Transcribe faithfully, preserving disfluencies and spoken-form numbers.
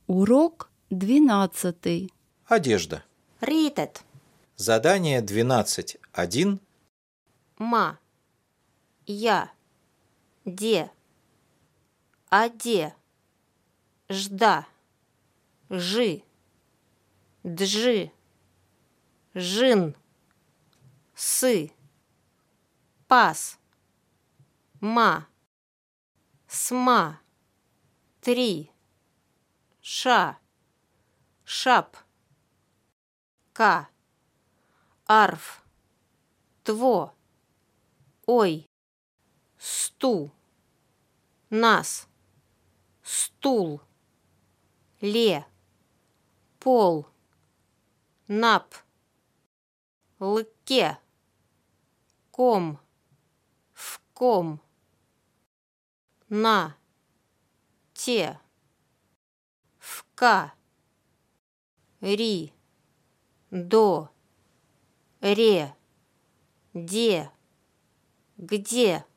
Урок двенадцатый. Одежда. Riited. Задание двенадцать точка один. Ма. Я. Де. Оде. Жда. Жи. Джи. Жин. Сы. Пас. Ма. Сма. Три. Ша. Шап. Ка. Арф. Тво. Ой. Сту. Нас. Стул. Ле. Пол. Нап. Лыке. Ком. В ком. На. Те. Вка. Ри. До. Ре. Де. Где.